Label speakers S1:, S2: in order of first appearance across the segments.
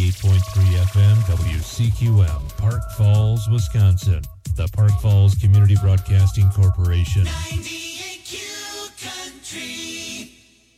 S1: 98.3 FM WCQM, Park Falls, Wisconsin. The Park Falls Community Broadcasting Corporation.
S2: 98Q Country.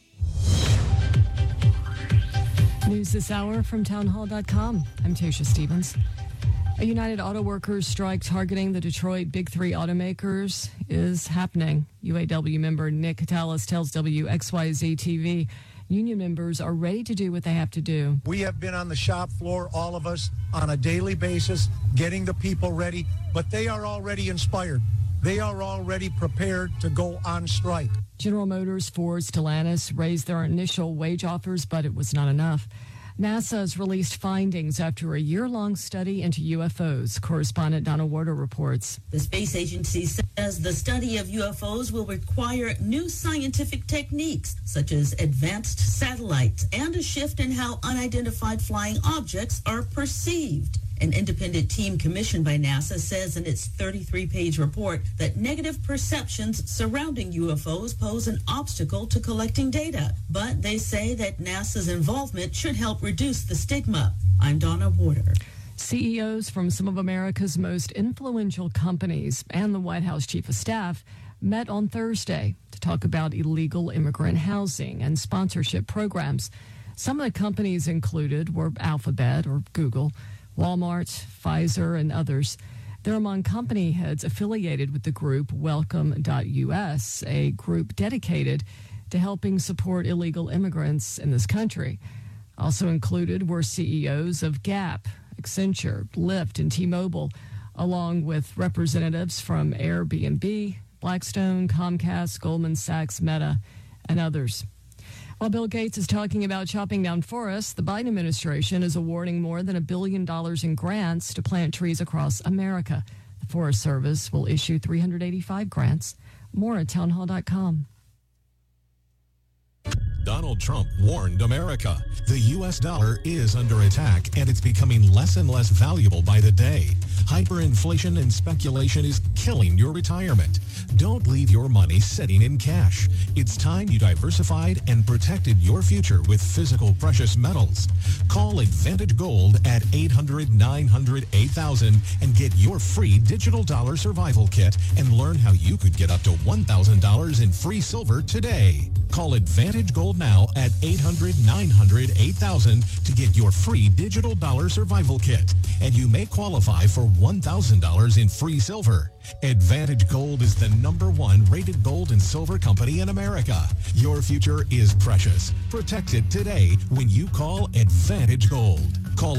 S3: News this hour from townhall.com. I'm Tasha Stevens. A United Auto Workers strike targeting the Detroit Big Three automakers is happening. UAW member Nick Catalis tells WXYZ-TV union members are ready to do what they have to do.
S4: We have been on the shop floor, all of us, on a daily basis, getting the people ready, but they are already inspired. They are already prepared to go on strike.
S3: General Motors, Ford, Stellantis raised their initial wage offers, but it was not enough. NASA has released findings after a year-long study into UFOs. Correspondent Donna Warder reports.
S5: The space agency says the study of UFOs will require new scientific techniques, such as advanced satellites and a shift in how unidentified flying objects are perceived. An independent team commissioned by NASA says in its 33-page report that negative perceptions surrounding UFOs pose an obstacle to collecting data. But they say that NASA's involvement should help reduce the stigma. I'm Donna Warder.
S3: CEOs from some of America's most influential companies and the White House Chief of Staff met on Thursday to talk about illegal immigrant housing and sponsorship programs. Some of the companies included were Alphabet or Google, Walmart, Pfizer, and others. They're among company heads affiliated with the group Welcome.us, a group dedicated to helping support illegal immigrants in this country. Also included were CEOs of Gap, Accenture, Lyft, and T-Mobile, along with representatives from Airbnb, Blackstone, Comcast, Goldman Sachs, Meta, and others. While Bill Gates is talking about chopping down forests, the Biden administration is awarding more than $1 billion in grants to plant trees across America. The Forest Service will issue 385 grants. More at townhall.com.
S6: Donald Trump warned America. The U.S. dollar is under attack, and it's becoming less and less valuable by the day. Hyperinflation and speculation is killing your retirement. Don't leave your money sitting in cash. It's time you diversified and protected your future with physical precious metals. Call Advantage Gold at 800-900-8000 and get your free digital dollar survival kit and learn how you could get up to $1,000 in free silver today. Call Advantage Gold now at 800-900-8000 to get your free digital dollar survival kit, and you may qualify for $1,000 in free silver. Advantage Gold is the #1 rated gold and silver company in America. Your future is precious. Protect it today when you call Advantage Gold. Call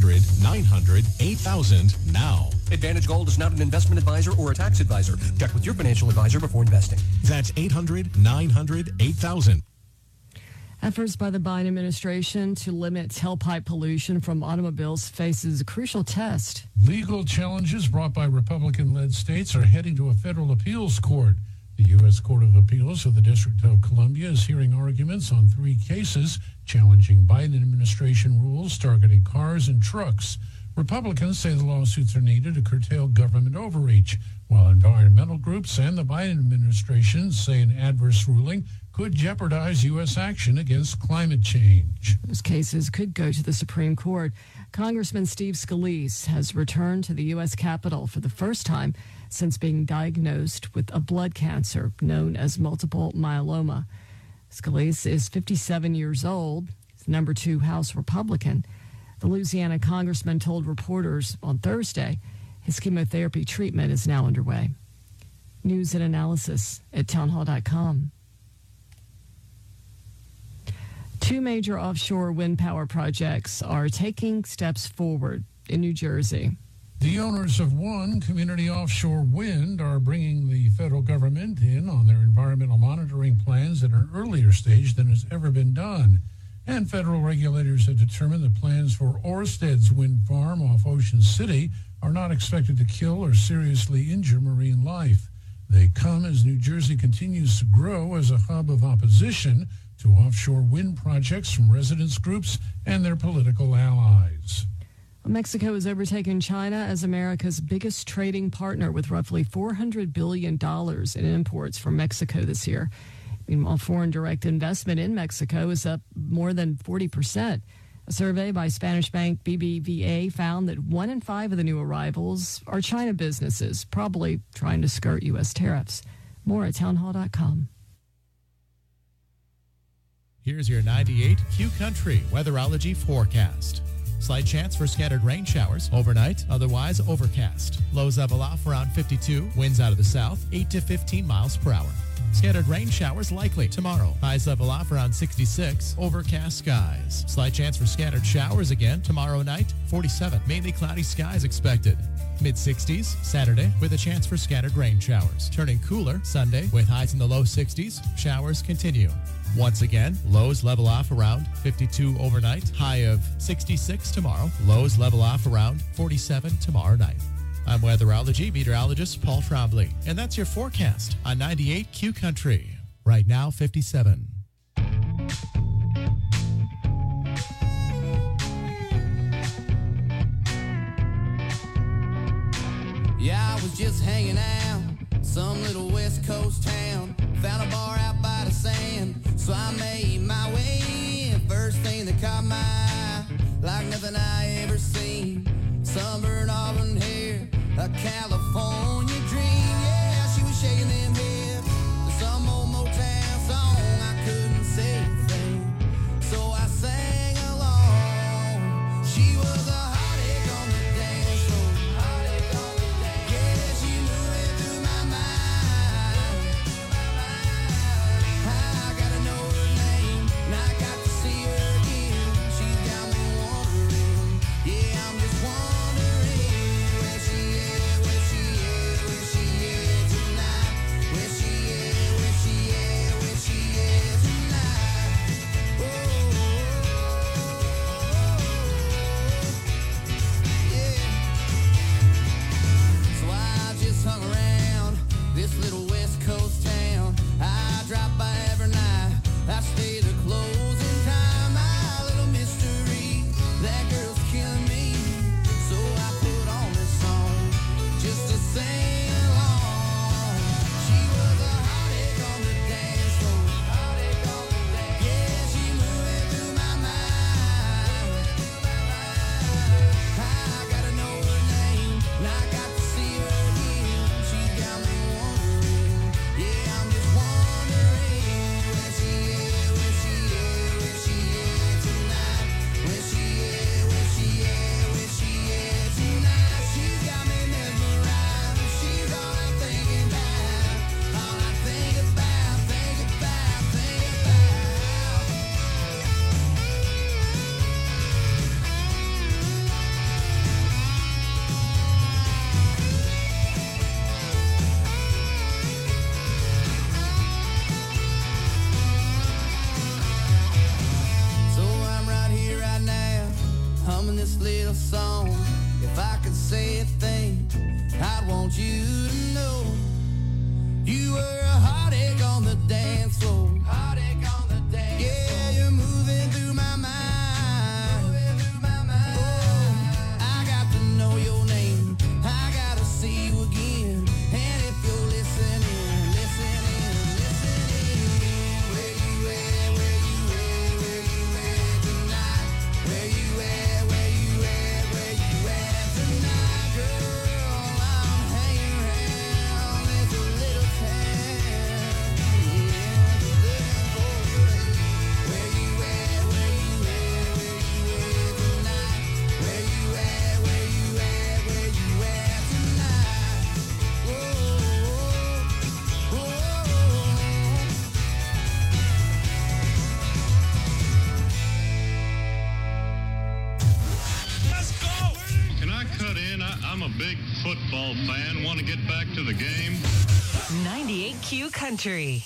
S6: 800-900-8000 now.
S7: Advantage Gold is not an investment advisor or a tax advisor. Check with your financial advisor before investing.
S6: That's 800-900-8000.
S3: Efforts by the Biden administration to limit tailpipe pollution from automobiles faces a crucial test.
S8: Legal challenges brought by Republican-led states are heading to a federal appeals court. The U.S. Court of Appeals for the District of Columbia is hearing arguments on 3 cases challenging Biden administration rules targeting cars and trucks. Republicans say the lawsuits are needed to curtail government overreach, while environmental groups and the Biden administration say an adverse ruling could jeopardize U.S. action against climate change.
S3: Those cases could go to the Supreme Court. Congressman Steve Scalise has returned to the U.S. Capitol for the first time since being diagnosed with a blood cancer known as multiple myeloma. Scalise is 57 years old. He's the #2 House Republican. The Louisiana congressman told reporters on Thursday his chemotherapy treatment is now underway. News and analysis at townhall.com. 2 major offshore wind power projects are taking steps forward in New Jersey.
S8: The owners of one, Community Offshore Wind, are bringing the federal government in on their environmental monitoring plans at an earlier stage than has ever been done. And federal regulators have determined the plans for Ørsted's wind farm off Ocean City are not expected to kill or seriously injure marine life. They come as New Jersey continues to grow as a hub of opposition to offshore wind projects from residents groups and their political allies.
S3: Mexico has overtaken China as America's biggest trading partner with roughly $400 billion in imports from Mexico this year. Meanwhile, foreign direct investment in Mexico is up more than 40%. A survey by Spanish bank BBVA found that 1 in 5 of the new arrivals are China businesses, probably trying to skirt U.S. tariffs. More at townhall.com.
S9: Here's your 98 Q Country weatherology forecast. Slight chance for scattered rain showers overnight, otherwise overcast. Lows level off around 52, winds out of the south, 8 to 15 miles per hour. Scattered rain showers likely tomorrow. Highs level off around 66, overcast skies. Slight chance for scattered showers again tomorrow night, 47. Mainly cloudy skies expected. Mid-60s Saturday with a chance for scattered rain showers. Turning cooler Sunday with highs in the low 60s. Showers continue. Once again, lows level off around 52 overnight. High of 66 tomorrow. Lows level off around 47 tomorrow night. I'm weatherology meteorologist Paul Trombley, and that's your forecast on 98 Q Country. Right now, 57.
S10: Yeah, I was just hanging out, some little West Coast town. Found a bar out by the sand, so I made my way in. First thing that caught my eye, like nothing I ever seen. Sunburned auburn hair, a California dream. Yeah, she was shaking them hips to some old Motown song. I couldn't say a thing, so I sang along. She was a heartache on the dance floor. Heartache on the dance. Yeah, she moving through my mind. I gotta know her name, and I got to see her again. She's got me wondering. Yeah, I'm just wondering where she is, where she is, where she is tonight. Where she is, where she is, where she is tonight. Oh, yeah. So I just hung around this little West Coast town. I drop by every night. I stay the closing time. My little mystery, that girl's killing me. So I put on this song just to sing along. She was a heartache on the dance floor. Heartache on the dance. Yeah, she moving through my mind. I gotta know her name, and I got to see her again. She's got me wondering. Yeah, I'm just wondering where she is, where she is, where she is tonight. Where she is, where she is, where she is tonight. She's got me mesmerized. She's all I'm thinking about. All I think about, think about, think about. So I'm right here, right now, humming this little song. If I could say a thing, I'd want you to know you were a heartache on the dance floor. Heartache on the dance floor. Yeah, you're moving through my mind. Moving through my mind. Oh, I got to know your name. I gotta see you again. And if you're listening, listening, listening, where you at, where you at, where you at tonight? Where you at, where you at, where you at tonight, girl? I'm hanging around this little town. Yeah, looking for you. Where you at, where you at, where you at tonight? Where you at, where you at, where you at tonight? Whoa, whoa, whoa.
S11: Can I cut in? I'm a big football fan. Want to get back to the game?
S12: 98 Q Country.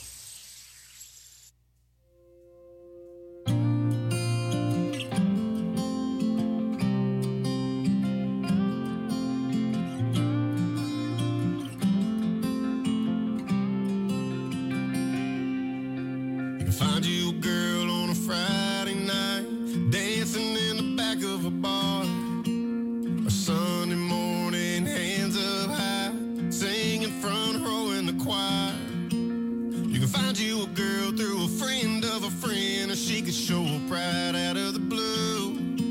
S10: You can find you a girl on a Friday night, dancing in the back of a bar. A Sunday morning, hands up high, singing front row in the choir. You can find you a girl through a friend of a friend, or she could show up right out of the blue.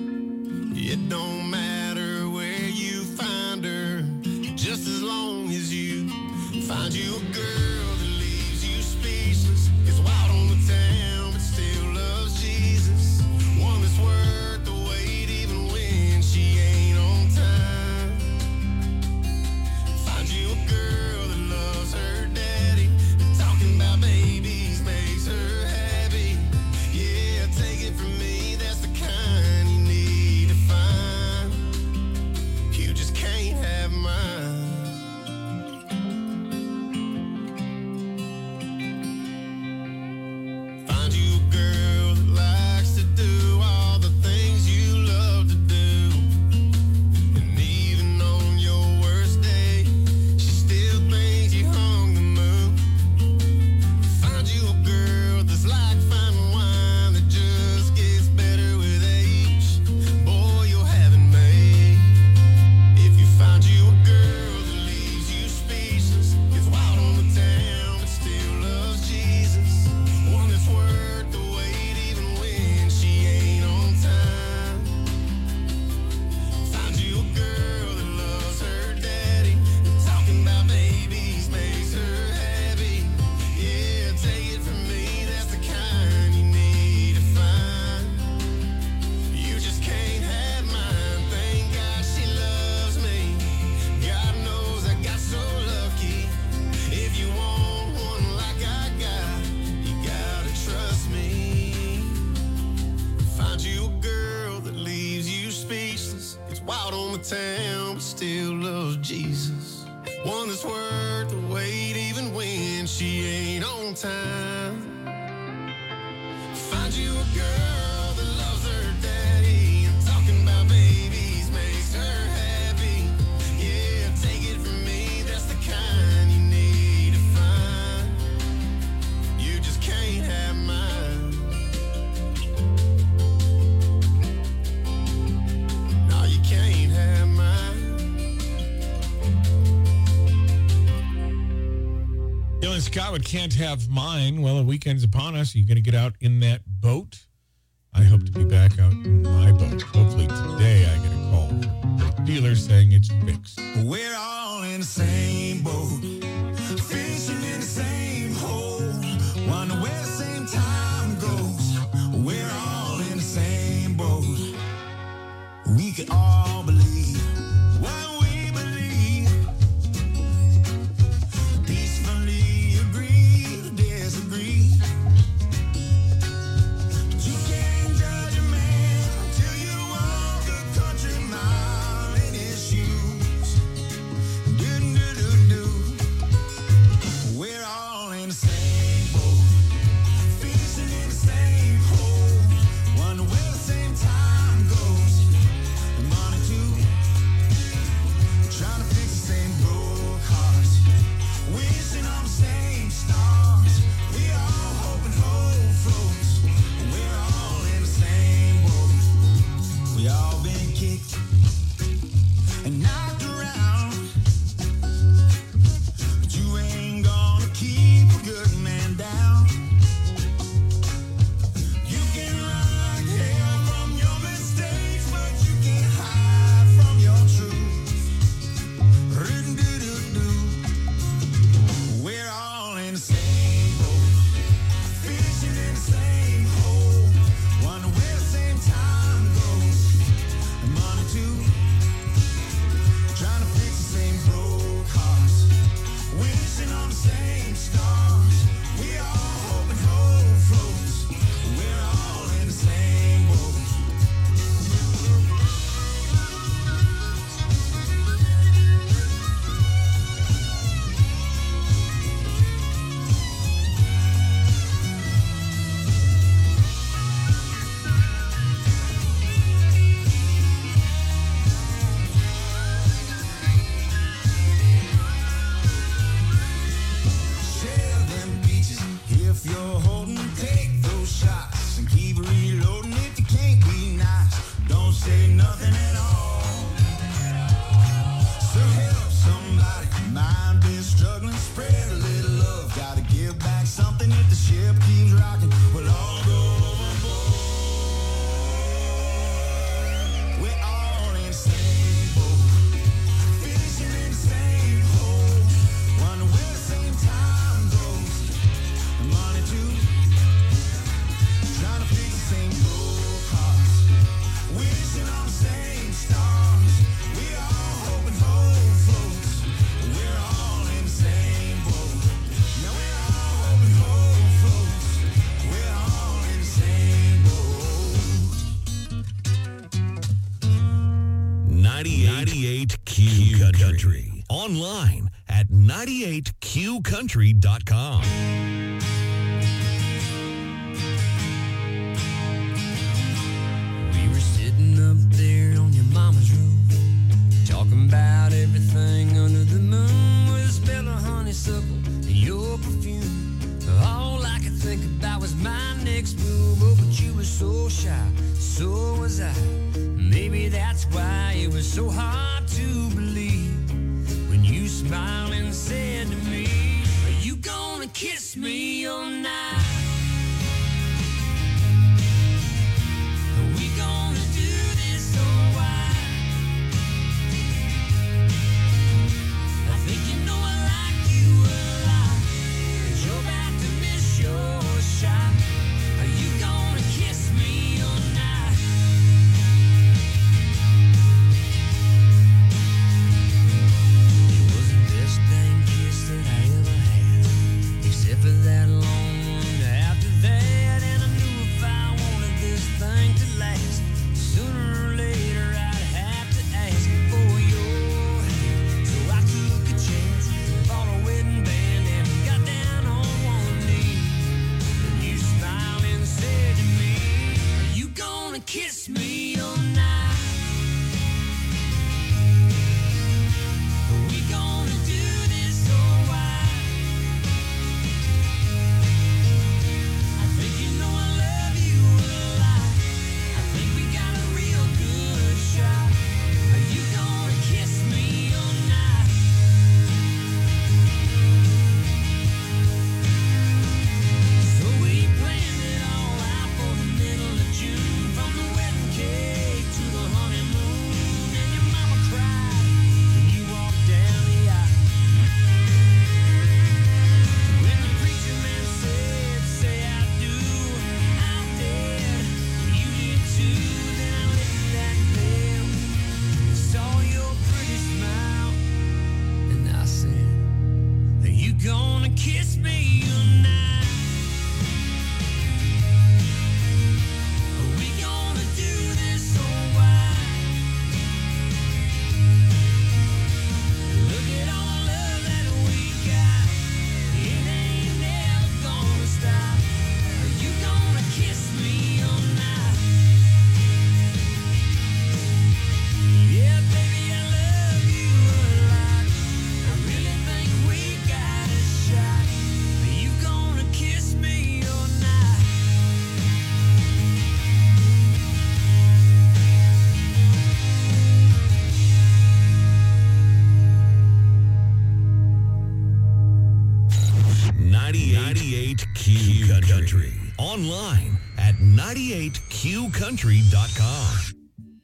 S13: out on the town, but still loves Jesus. One that's worth the wait even when she ain't on time. Find you a girl that loves her daddy, and talking about babies makes her happy. Yeah, take it from me, that's the kind you need to find. You just can't have mine. No, you can't have mine.
S14: Dylan Scott with Can't Have Mine. Well, the weekend's upon us. Are you going to get out in that boat? I hope to be back out in my boat. Hopefully today I get a call from the dealer saying it's fixed.
S2: We're all in the same boat, fishing in the same hole, wonder where the same time goes. We're all in the same boat. We can all believe what we believe. Peacefully agree to disagree. But you can't judge a man until you walk a country mile in his shoes. Do-do-do-do. We're all in the same boat, fishing in the same hole, wonder where the same time goes. The money too, trying to fix the same broke hearts, wishing on the same stars. We all hope and hope floats. We're all in the same boat. We all been kicked and knocked around, but you ain't gonna keep a good man down. You can run like hell from your mistakes, but you can't hide from your truth. Ru-do-do-do. We're all in the same boat, fishing in the same hole, wonder where the same time goes. And money too, trying to fix the same broke hearts, wishing on the same stars. We all hope and hope floats. We're all in the same boat. Share them beaches if you're holding. Take those shots and keep reloading. If you can't be nice, don't say nothing at all. So help somebody, mind been struggling. Spread a little love, gotta give back something. If the ship keeps rocking, we'll all go overboard. We're all in the same boat, fishing in the same hole, wonder where the same time goes. And money too, trying to fix the same broke hearts, wishing on the same stars. We all hope and hope floats. We're all in the same boat. Now we're all hope and hope floats. We're all in the same boat.
S15: 98 Q Country. Online at 98qcountry.com.
S10: We were sitting up there on your mama's roof, talking about everything under the moon, with a smell of honeysuckle and your perfume. All I could think about was my next move. Oh, but you were so shy, so was I. Maybe that's why it was so hard to believe when you smiled and said to me, "Are you gonna kiss me all night? Are we gonna do this or why?" I think you know I like you a lot, 'cause you're about to miss your shot. Are you gonna kiss me all night? It was the best dang kiss that I ever had, except for that long
S2: kiss me all night? Are we gonna do this or why? I think you know I love you a lot. I think we got a real good shot. Are you gonna kiss me all night? So we planned it all out for the middle of June, from the wedding cake to the honeymoon. And your mama cried when you walked down the aisle. When the preacher man said, "Say I do," I did. You did too. Then I lifted that veil, saw your pretty smile, and I said, "Are you gonna kiss me tonight? Are we gonna do this or why? Look at all the love that we got. It ain't never gonna stop. Are you gonna kiss me all night? Yeah, baby, I love you a lot. I really think we got a shot. Are you gonna kiss me all night?
S15: .98 Q Country. Online at 98QCountry.com.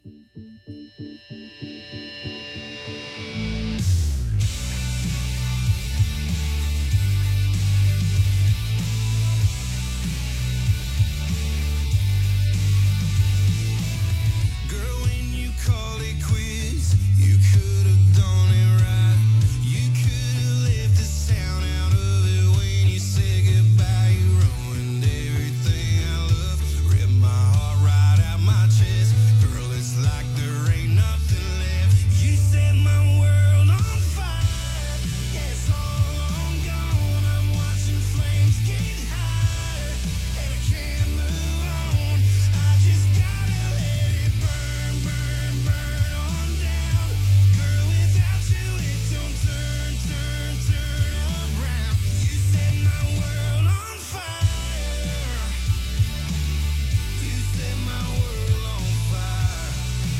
S2: Girl, when you called it quits, you could have done it right. You could have left the sound out of it when you said goodbye. You ruined everything I love, ripped my heart right out my chest. Girl, it's like there ain't nothing left. You set my world on fire. Yeah, it's all I'm gone. I'm watching flames get higher, and I can't move on. I just gotta let it burn, burn, burn on down. Girl, without you it don't turn, turn, turn around. You set my world on fire. You set my world on fire.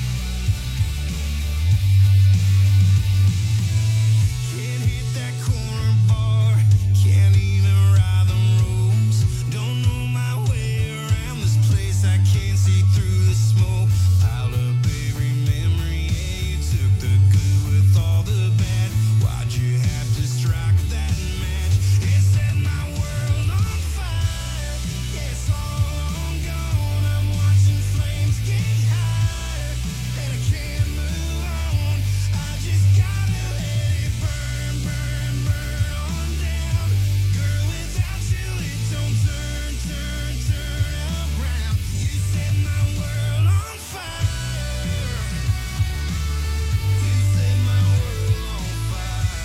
S2: Can't hit that corner bar, can't even ride them ropes. Don't know my way around this place, I can't see through the smoke. Piled up every memory, yeah, you took the good with all the bad. Why'd you have to strike that match? It set my world on fire. Yeah, it's all I'm gone. I'm watching flames get higher, and I can't move on. I just gotta let it burn, burn, burn on down. Girl, without you it don't turn, turn, turn around. You set my world on fire. You set my world on fire.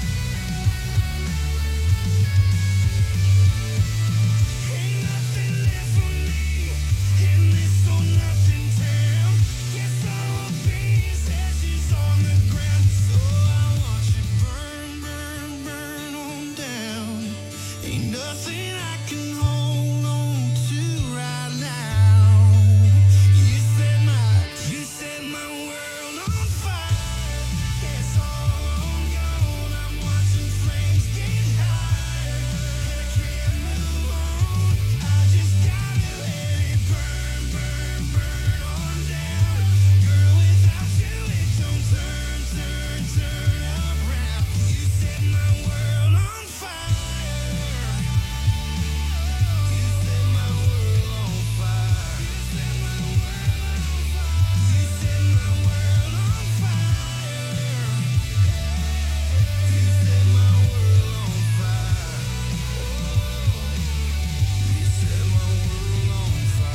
S2: Ain't nothing left for me in this or nothing town. Guess I'll be ashes on the ground. So I watch it burn, burn, burn on down. Ain't nothing I can hold on to right now. You set my world on fire. Guess all I'm gone. I'm watching flames get higher, and I can't move on. I just gotta let it burn, burn, burn on down. Girl, without you it don't turn, turn, turn around. You set my world on fire. You set my world on fire. You set my world on fire. You set my world on fire. You set my world on fire. You set my world on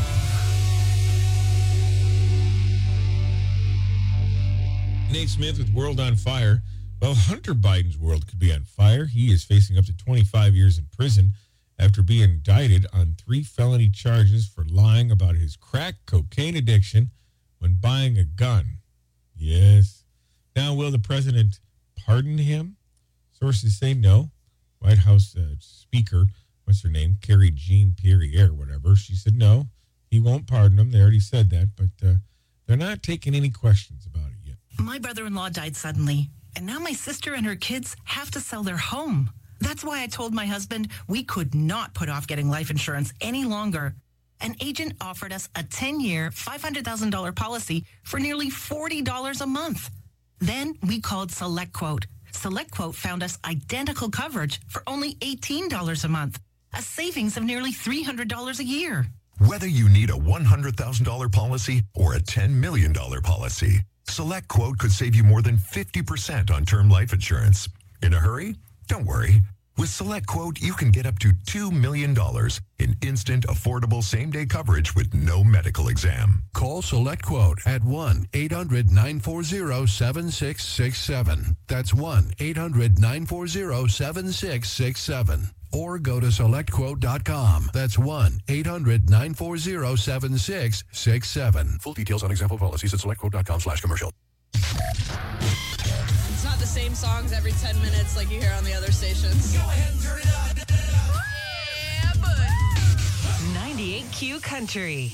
S2: fire.
S14: Nate Smith with World on Fire. Well, Hunter Biden's world could be on fire. He is facing up to 25 years in prison after being indicted on 3 felony charges for lying about his crack cocaine addiction when buying a gun. Yes. Now, will the president pardon him? Sources say no. White House Speaker, what's her name? Carrie Jean Pierre, whatever. She said no, he won't pardon him. They already said that, but they're not taking any questions about it yet.
S16: My brother-in-law died suddenly, and now my sister and her kids have to sell their home. That's why I told my husband we could not put off getting life insurance any longer. An agent offered us a 10-year, $500,000 policy for nearly $40 a month. Then we called SelectQuote. SelectQuote found us identical coverage for only $18 a month, a savings of nearly $300 a year.
S17: Whether you need a $100,000 policy or a $10 million policy, SelectQuote could save you more than 50% on term life insurance. In a hurry? Don't worry. With SelectQuote, you can get up to $2 million in instant, affordable same-day coverage with no medical exam.
S18: Call SelectQuote at 1-800-940-7667. That's 1-800-940-7667. Or go to SelectQuote.com. That's 1-800-940-7667. Full details on example policies at SelectQuote.com/commercial.
S19: It's not the same songs every 10 minutes like you hear on the other stations. Go ahead and turn it up.
S12: Yeah, bud. 98Q Country.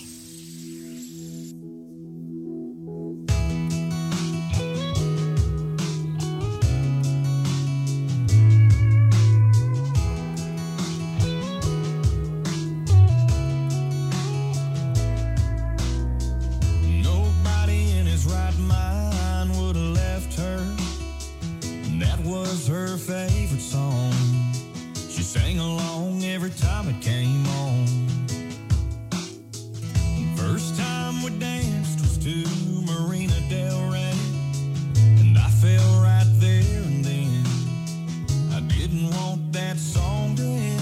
S2: Nobody in his right mind would have left her. That was her favorite song. She sang along every time it came on. First time we danced was to Marina Del Rey, and I fell right there and then. I didn't want that song to end.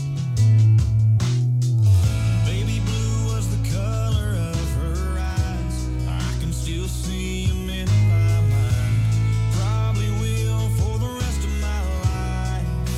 S2: Baby blue was the color of her eyes. I can still see them in my mind. Probably will for the rest of my life.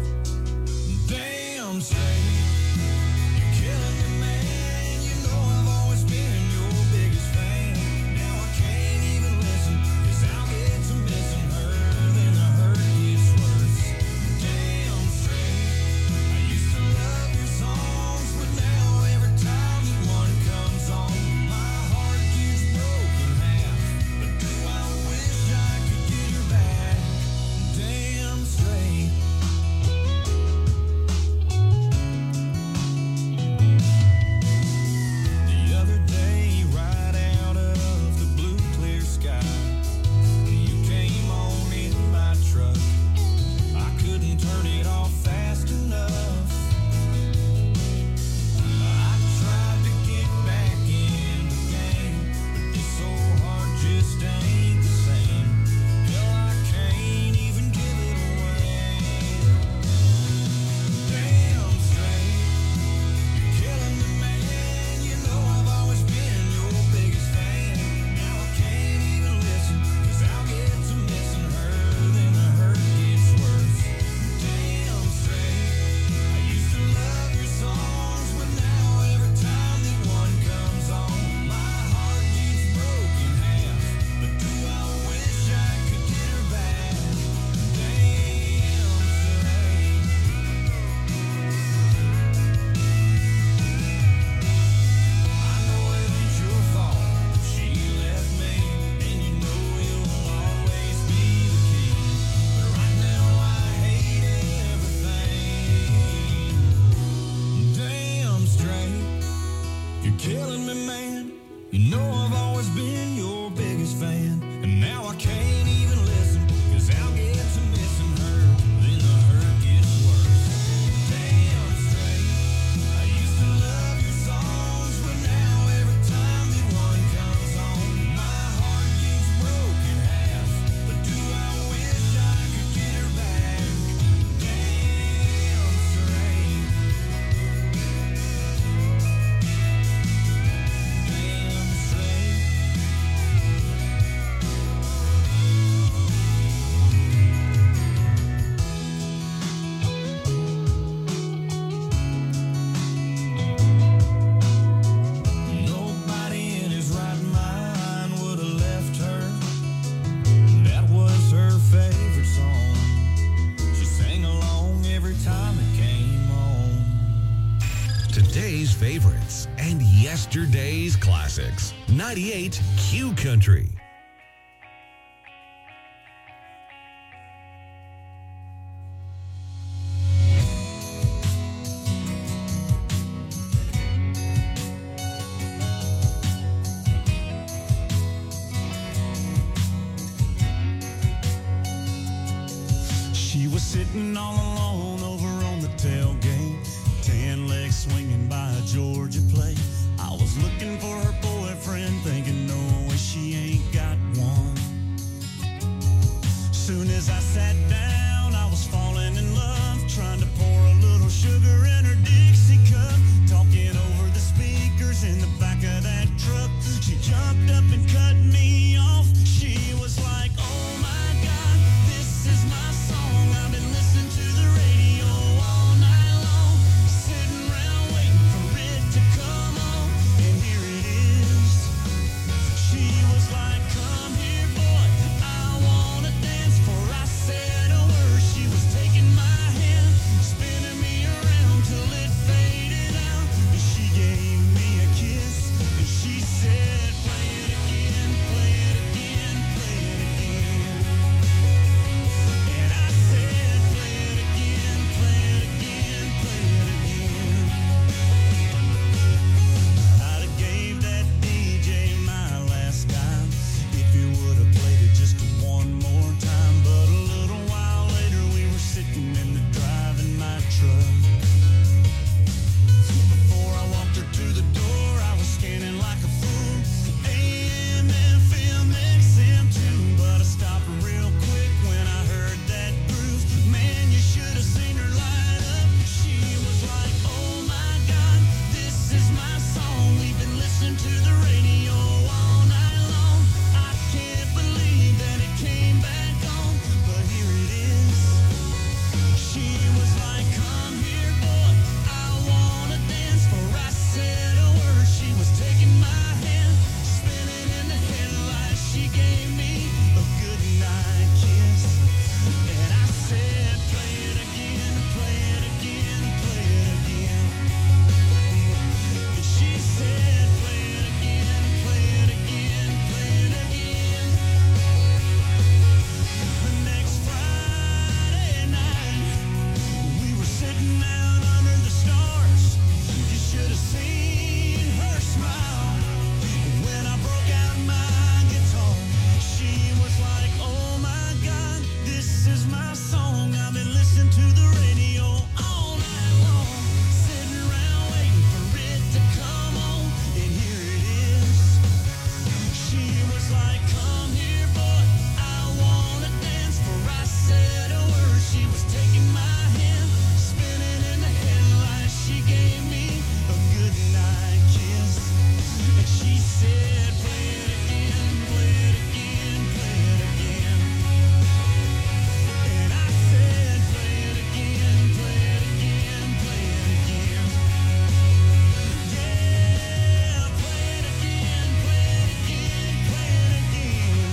S2: Damn straight, you're killing me, man. You know I've always been your biggest fan. Now I can't even listen, 'cause I'll get to missing her, then the hurt gets worse. Damn straight, I used to love your songs, but now every time that one comes on, my heart gets broken half. But do I wish I could get her back? Damn straight. The other day, right out of the blue clear sky, you came on in my truck. I couldn't turn it off fast enough. I tried to get back in the game, but this old heart just ain't the same. Hell, I can't even give it away. Damn straight, you're killing me, man. You know I've always been your biggest fan. Now I can't even listen, 'cause I'll get to missing her, then the hurt gets worse. Damn straight, I used to love your songs, but now every time that one comes on, my heart gets broken half. But do I wish I could get her back? Damn straight. I know it ain't your fault she left me, and you know you'll always be the king. But right now I hate everything. Damn straight, you're killing me, man. You know I've always been your biggest fan, and now I can't even listen, 'cause I'll get to missing her, then the hurt gets worse. Damn straight, I used to love your songs, but now every time that one comes on, my heart gets broken half. But do I wish I could get her back? Damn straight. Damn straight.
S15: yesterday's classics. 98 Q Country.
S2: She was sitting all alone over on the tailgate, tan legs swinging by a Georgia plate. I was looking for her boyfriend, thinking no way she ain't got one. Soon as I sat down, I was falling in love, trying to pour a little sugar in her Dixie cup, talking over the speakers in the back of that truck. She jumped up and cut me off. She was like, oh my God, this is my song. I've been listening to the radio all night long, sitting around waiting for it to come on, and here it is. She was like, come here, boy, I wanna dance. For I said a word, she was taking my hand, spinning me around till it faded out, and she gave me a kiss, and she said, play it again, play it again, play it again. And I said, play it again, play it again, play it again. I'd have gave that DJ my last dime if he would have played it just one more time. But a little while later we were sitting in the driving my truck. Before I walked her to the door, I was scanning like a fool, AM, FM, XM too. But I stopped real quick when I heard that groove. Man, you should have seen her light up. She was like, oh my God, this is my song. We've been listening to the radio all night long. I can't believe that it came back on, but here it is. She was like, come here, boy, I wanna dance. For I said a word, she was taking my hand, spinning in the headlights. She gave me a good night kiss, and I said, play it again, play it again, play it again. And she said, play it again, play it again, play it again. The next Friday night, we were sitting out under the stars. You should have seen her smile when I broke out my guitar. She was like, oh my God, this is my song. I've been listening to the radio all night long, sitting around waiting for it to come on, and here it is. She was like, come here, boy, I wanna dance. For I said a word, she was taking my hand, spinning in the headlights. She gave me a good night kiss, and she said, play it again, play it again, play it again. And I said, play it again, play it again, play it again. Yeah, play it again, play it again, play it again.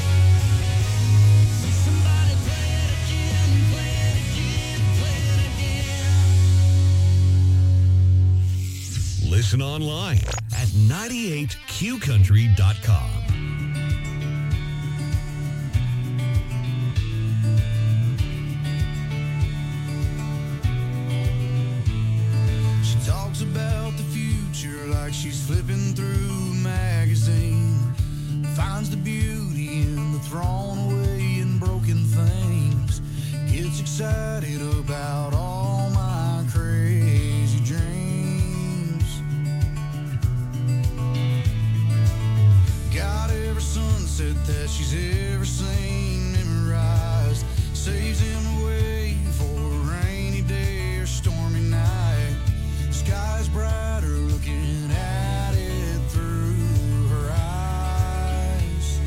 S2: Somebody play it again, play it again, play it again.
S15: Listen online at 98qcountry.com.
S10: She talks about the future like she's flipping through a magazine. Finds the beauty in the thrown away and broken things. Gets excited about all my crazy dreams. Got every sunset that she's ever seen memorized. Saves him away for a rainy day or stormy night. Sky's brighter looking at it through her eyes.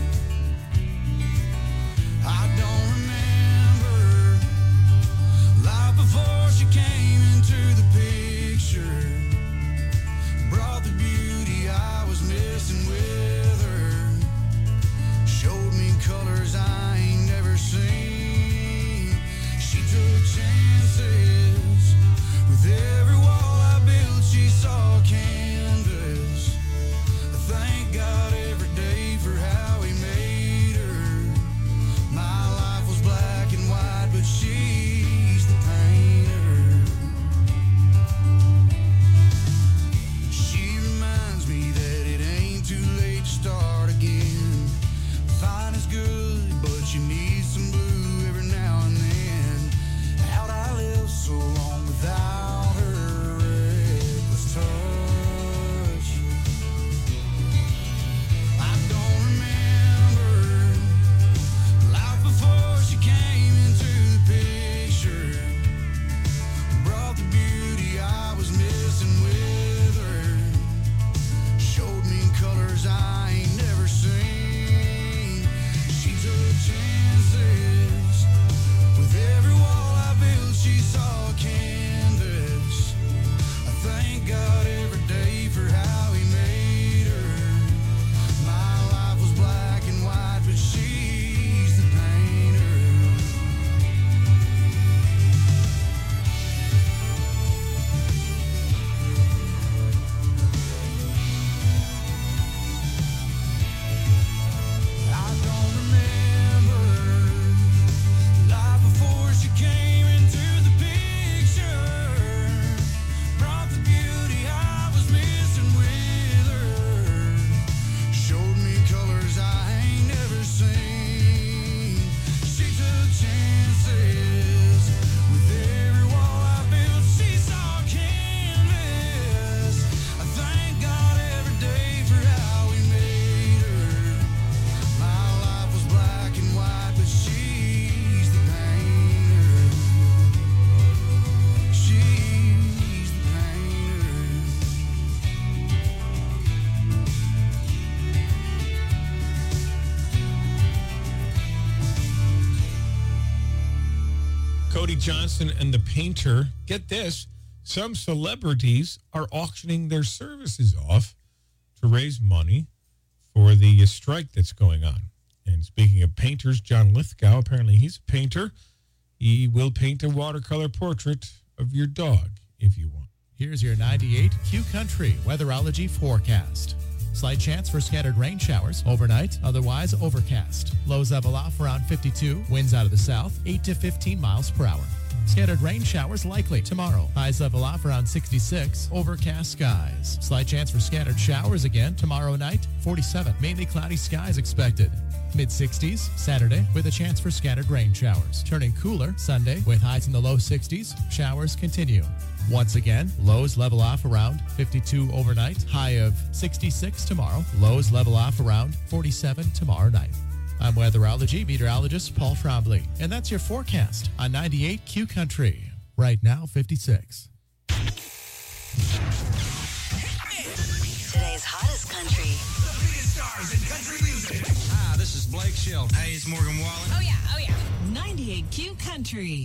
S10: I don't remember life before she came into the picture. Brought the beauty I was missing with her. Showed me colors I
S14: Cody Johnson and the Painter. Get this, some celebrities are auctioning their services off to raise money for the strike that's going on. And speaking of painters, John Lithgow, apparently he's a painter. He will paint a watercolor portrait of your dog if you want.
S9: Here's your 98 Q Country weatherology forecast. Slight chance for scattered rain showers overnight, otherwise overcast. Lows level off around 52, winds out of the south, 8 to 15 miles per hour. Scattered rain showers likely tomorrow. Highs level off around 66, overcast skies. Slight chance for scattered showers again tomorrow night, 47. Mainly cloudy skies expected. Mid-60s Saturday with a chance for scattered rain showers. Turning cooler Sunday with highs in the low 60s. Showers continue. Once again, lows level off around 52 overnight. High of 66 tomorrow. Lows level off around 47 tomorrow night. I'm weatherology meteorologist Paul Trombley, and that's your forecast on 98 Q Country. Right now, 56.
S12: Today's hottest country.
S2: The biggest stars in country music.
S20: Hi, this is Blake Shelton. Hey, it's Morgan Wallen.
S12: Oh, yeah, oh, yeah. 98 Q Country.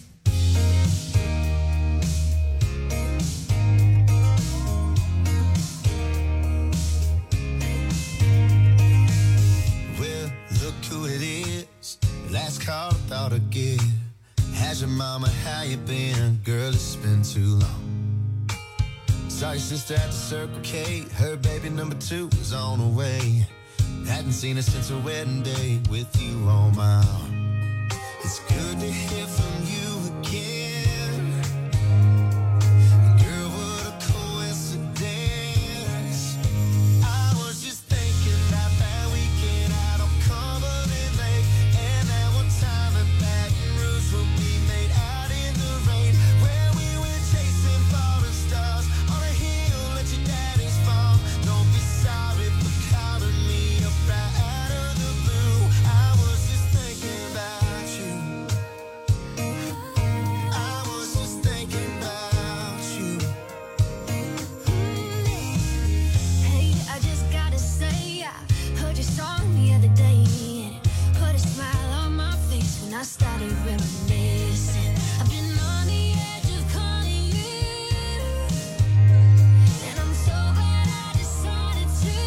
S2: Well, look who it is. Last call I thought I'd get. How's your mama? How you been? Girl, it's been too long. Saw your sister at the Circle K. Her baby number 2 was on the way. Hadn't seen her since her wedding day with you on my arm. It's good to hear from you again. Girl, what a coincidence. I was just thinking about that weekend out on Cumberland Lake. And that one time in Baton Rouge when we made out in the rain. Where we went chasing falling stars on a hill at your daddy's farm. Don't be sorry for calling me up right out of the blue. I was just thinking about you. I was just thinking about you.
S21: Hey, I just gotta say, I heard your song the other day, and it put a smile on my face when I started reminiscing. I've been on the edge of calling you, and I'm so glad I decided to.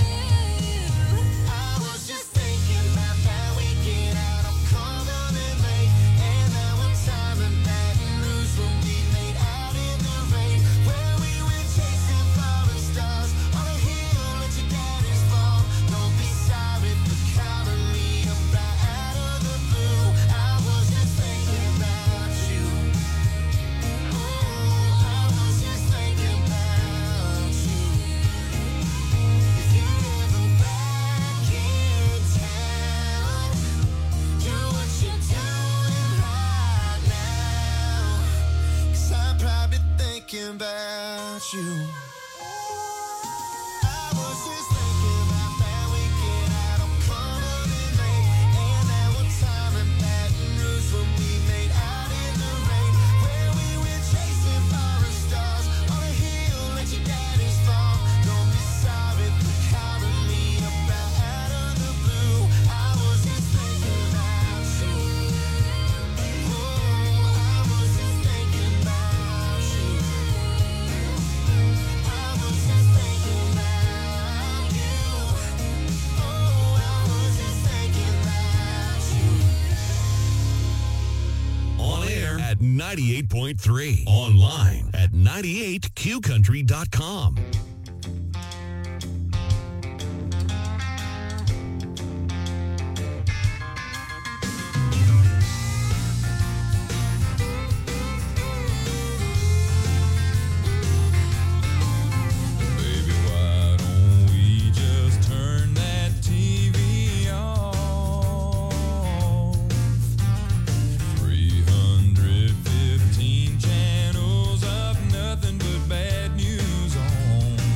S2: I was just thinking about that weekend out on Cumberland Lake. And that one time in Baton Rouge when we made out in the rain. Where we went chasing falling stars on a hill at your daddy's farm. Don't be sorry for calling me up right out of the blue. I was just thinking about you. Oh, I was just thinking about you. If you're ever back in town, do what you're doing right now. 'Cause I'm probably thinking about you. I was just thinking about that weekend out on Cumberland Lake. And that one time in Baton Rouge when we made out in the rain. Where we went chasing falling stars on a hill at your daddy's farm. Don't be sorry for calling me up right out of the blue. I was just thinking about you. Oh, I was just thinking about you. I was just thinking about you. Oh, I was just thinking about you.
S15: On air at 98.3. Online at 98qcountry.com.
S2: Baby, why don't we just turn that TV off? 315 channels of nothing but bad news on.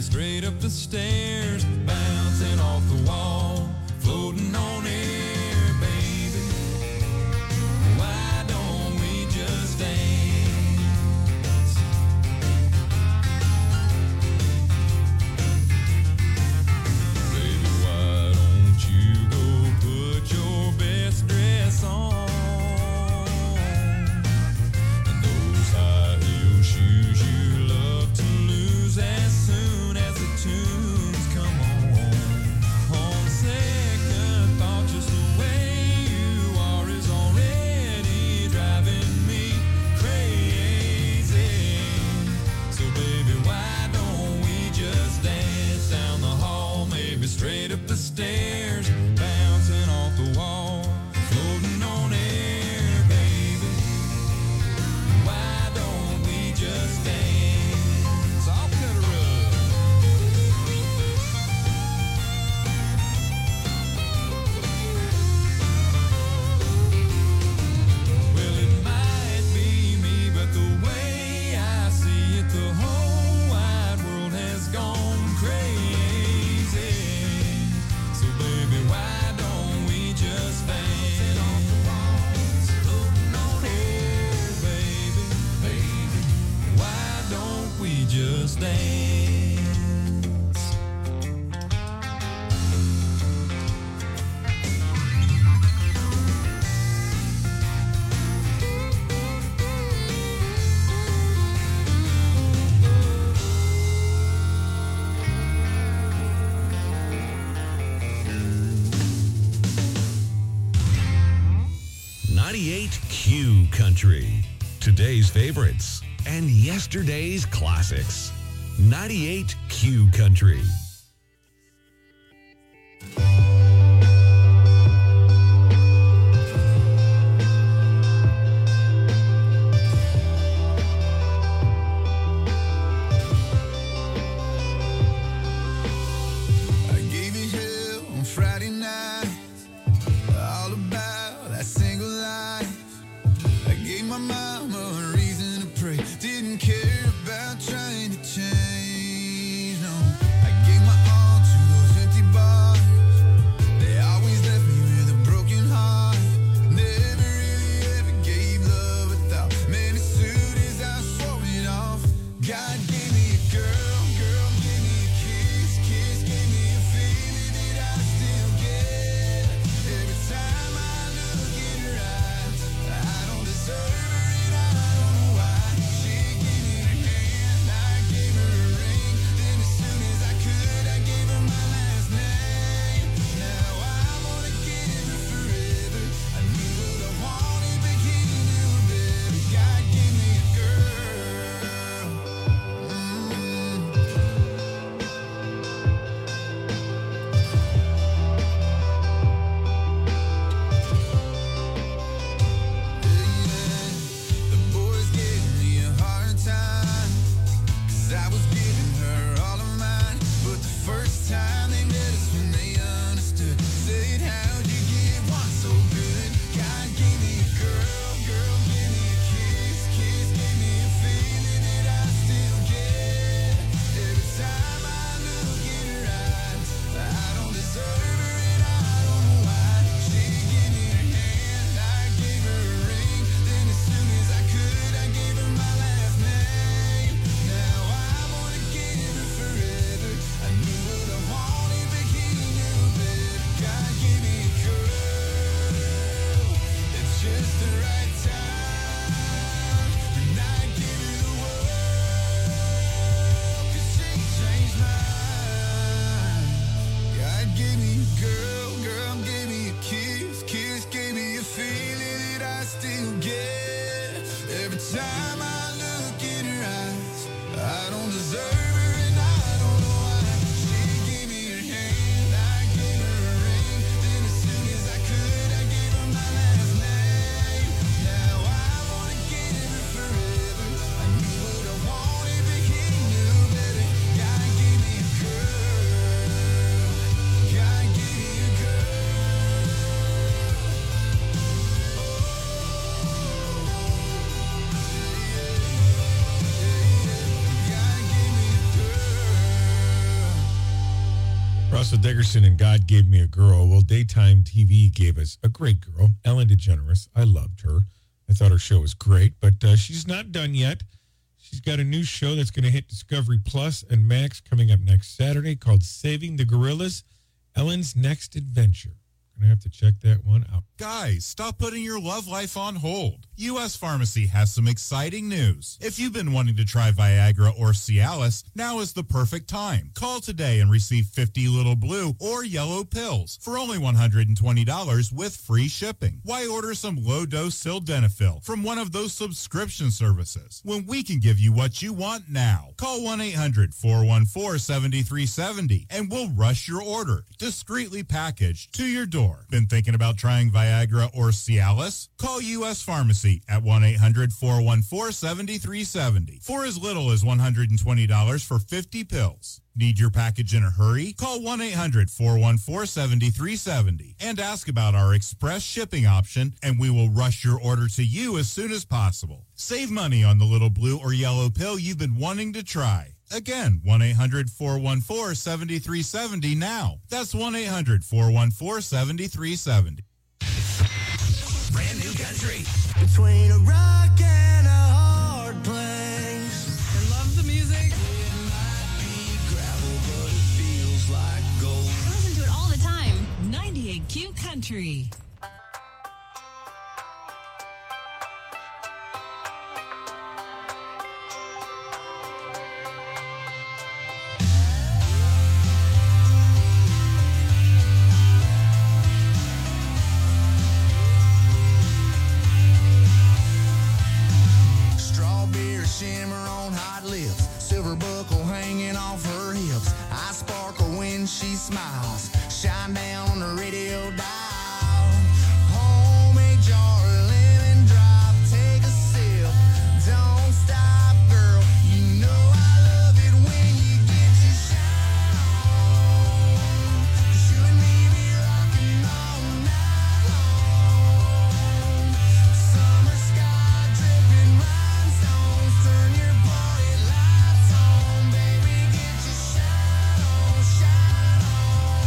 S2: baby, straight up the stairs, bouncing off the wall, floating on air, baby. Why don't we just dance? Baby, why don't you go put your best dress on? And those high heel shoes you love to lose as soon as the tunes come on. On second thought, just the way you are is already driving me crazy. So baby, why don't we just dance down the hall, maybe straight up the stairs, bouncing off the wall, floating on air, baby. Why don't we just dance? I'll cut a rug. Well, it might be me, but the way I see it, the whole wide world has gone crazy. So baby, why don't we just dance? Floating on air, baby, baby. Why don't we just dance?
S15: Q Country. Today's favorites and yesterday's classics. 98 Q Country.
S2: I gave you hell on Friday night, all about that single life. I gave my mama a reason to pray, didn't care about trying to change, no. I gave my
S14: Russell Dickerson and God Gave Me a Girl. Well, daytime TV gave us a great girl, Ellen DeGeneres. I loved her. I thought her show was great, but she's not done yet. She's got a new show that's going to hit Discovery Plus and Max coming up next Saturday called Saving the Gorillas, Ellen's Next Adventure. Going to have to check that one out.
S1: Guys, stop putting your love life on hold. U.S. Pharmacy has some exciting news. If you've been wanting to try Viagra or Cialis, now is the perfect time. Call today and receive 50 little blue or yellow pills for only $120 with free shipping. Why order some low-dose sildenafil from one of those subscription services when we can give you what you want now? Call 1-800-414-7370 and we'll rush your order, discreetly packaged, to your door. Been thinking about trying Viagra or Cialis? Call U.S. Pharmacy at 1-800-414-7370 for as little as $120 for 50 pills. Need your package in a hurry? Call 1-800-414-7370 and ask about our express shipping option, and we will rush your order to you as soon as possible. Save money on the little blue or yellow pill you've been wanting to try. Again, 1-800-414-7370 now. That's 1-800-414-7370.
S2: Brand new country.
S10: Between a rock and a hard place.
S19: I love the music.
S10: It might be gravel, but it feels like gold.
S12: I listen to it all the time. 98Q Country.
S10: Shimmer on hot lips, silver buckle hanging off her hips. I sparkle when she smiles, shine down on the radio dial. Homemade jar, lemon drop, take a sip. Don't stop, girl, you know I love it when you get your shine on. 'Cause you and me be rocking all night long. Summer sky dripping rhinestones. Turn your party lights on, baby, get your shine on, shine on.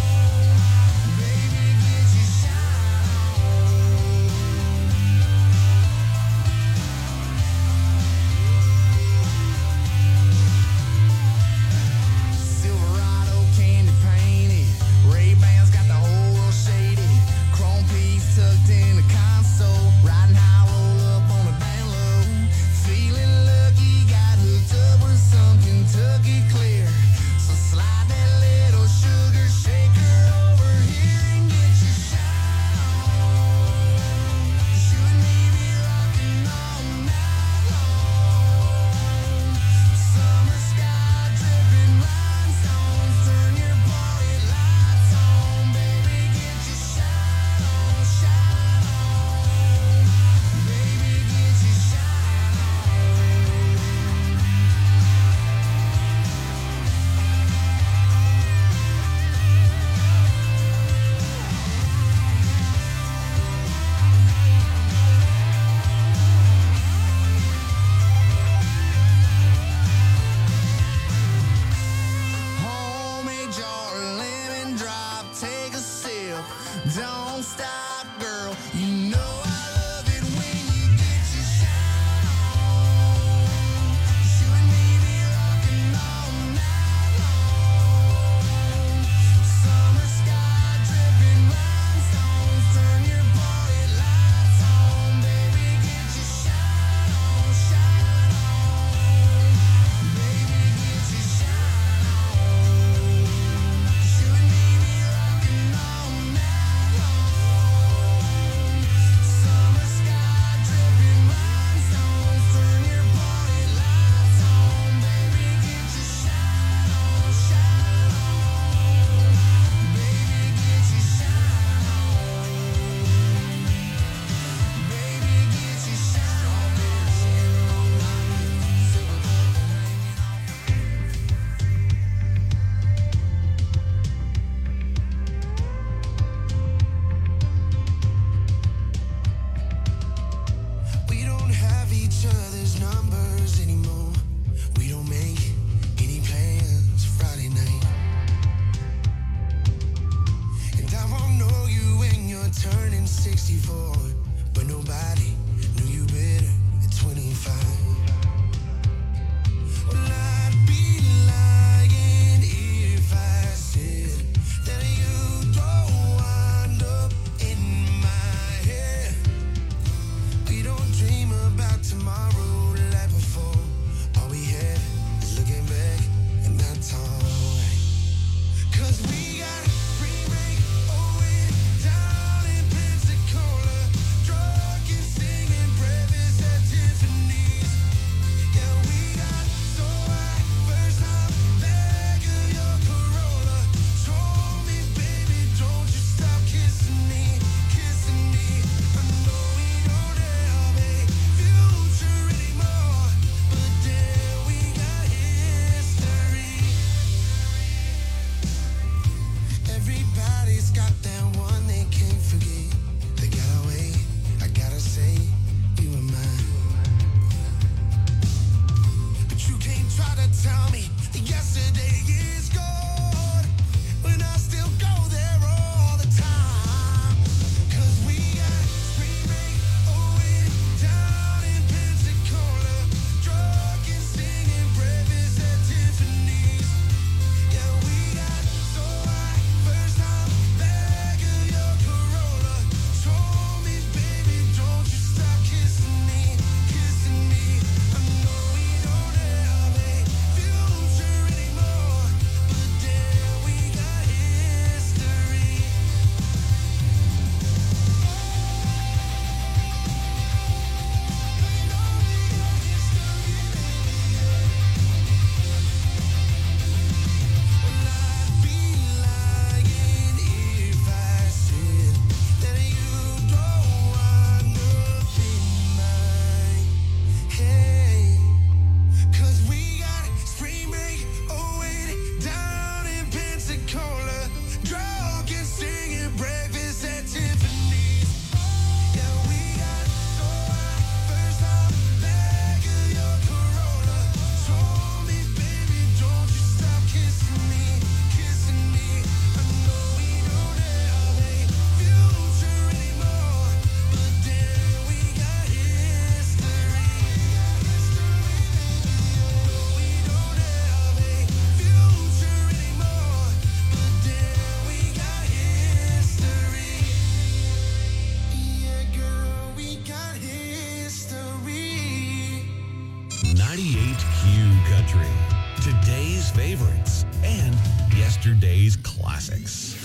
S15: yesterday's classics.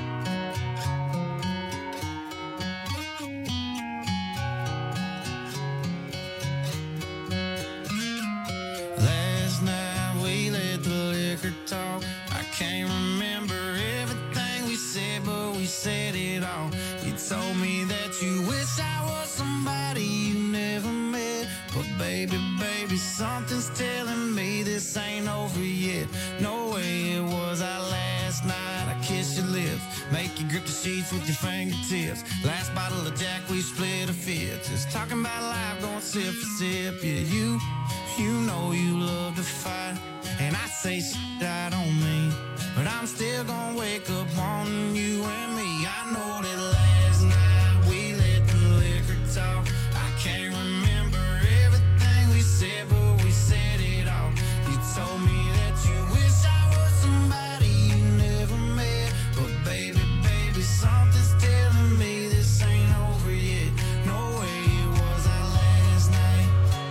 S10: Last night we let the liquor talk. I can't remember everything we said, but we said it all. You told me that you wish I was somebody you never met. But baby, something's telling me this ain't over yet. No way it was our last night. I kissed your lips, make you grip the sheets with your fingertips. Last bottle of Jack, we split a fifth. Just talking about life, going sip for sip. Yeah, you know you love to fight, and I say shit I don't mean, but I'm still gonna wake up wanting you and me. I know that last night we let the liquor talk. I can't remember everything we said, but we said it all. You told me that you wish I was somebody you never met, but baby, something's telling me this ain't over yet. No way it was our last night.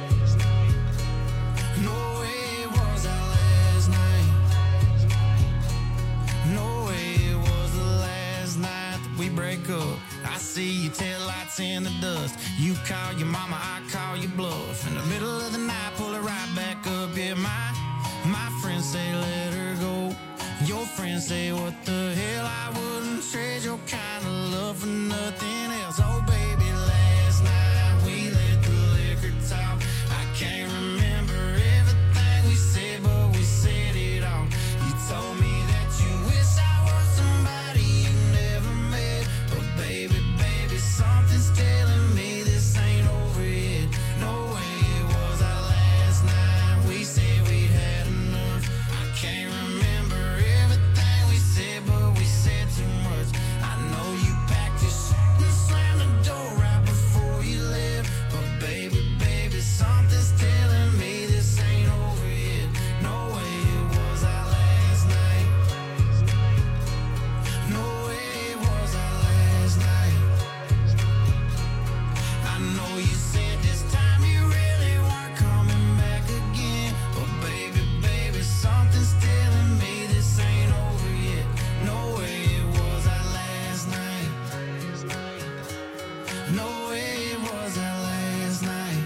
S10: No way it was our last night. No way it was the last night that we break up. I see your taillights in the dust. You call your mama, I call your bluff. In the middle of the night, pull it right back up. Yeah, my friends say let her go. Your friends say what the hell, I wouldn't trade your kind of love for nothing else. Oh baby, last night we let the liquor talk. I can't remember everything we said, but we said it all. You told me that you wish I was somebody you never met, but baby, something's telling me this ain't over yet. No way it was our last night. We said we'd had enough. I can't remember everything we said, but we said too much. I know you packed your shit and slammed the door right before you left, but baby, something's telling me this ain't over yet. No way it was our last night. No way it was our last night. I know you said this time you really weren't coming back again, but baby, something's telling me this ain't over yet. No way it was our last night. No way it was our last night.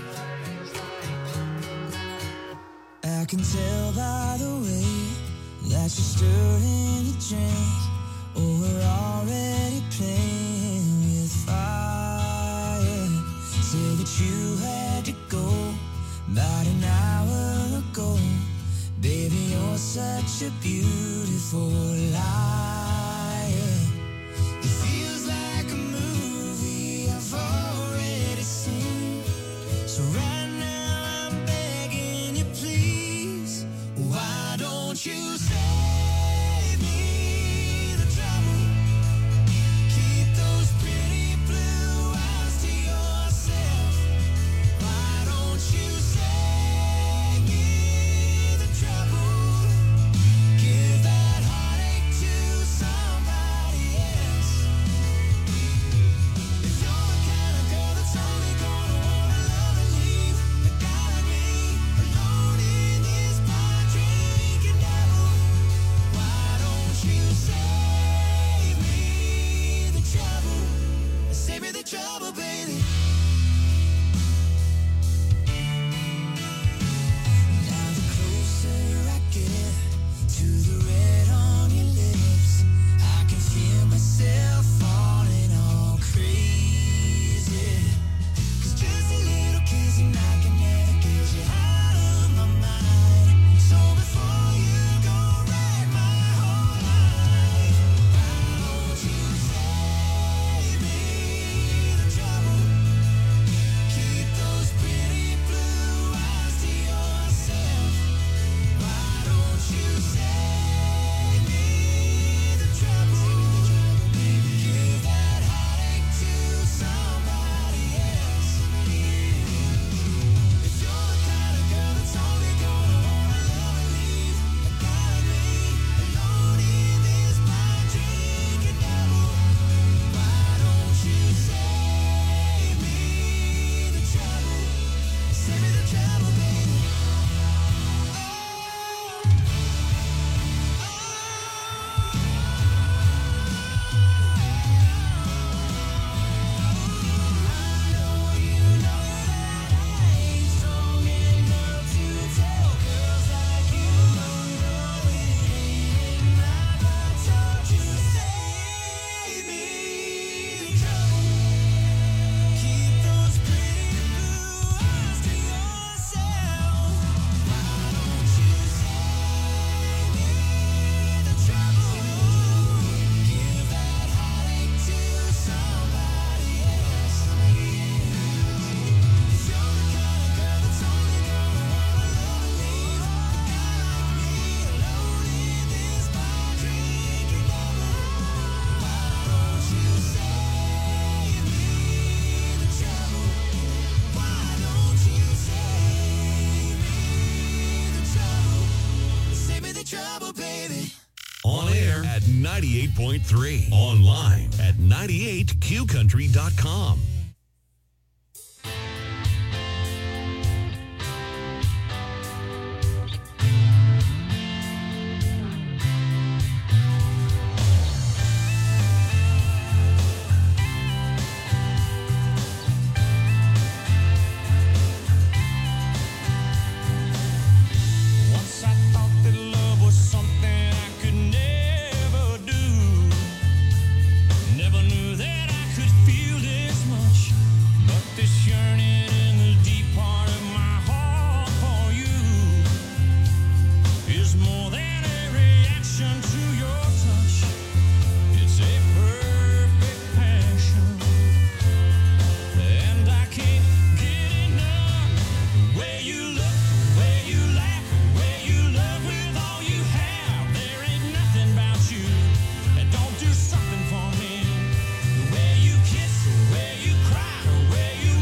S10: I can tell by the way that you're stirring your drink. Oh, we're already playing with fire. Say that you had to go about an hour ago. Baby, you're such a beautiful liar. It feels like a movie I've already seen. So right now I'm begging you, please, why don't you save me the trouble? Keep those pretty blue eyes to yourself. Why don't you save me the trouble? Give that heartache to somebody else. If you're the kind of girl that's only gonna wanna love and leave, the guy like me, alone in this bar drinking devil, why don't you save me the trouble? Save me the trouble, baby. Now the closer I get to the red on your lips, I can feel myself falling all crazy. 'Cause just a little kiss and I can never get you out of my mind. So before you go write my whole life, why don't you save me the trouble?
S15: 98.3. Online at 98qcountry.com.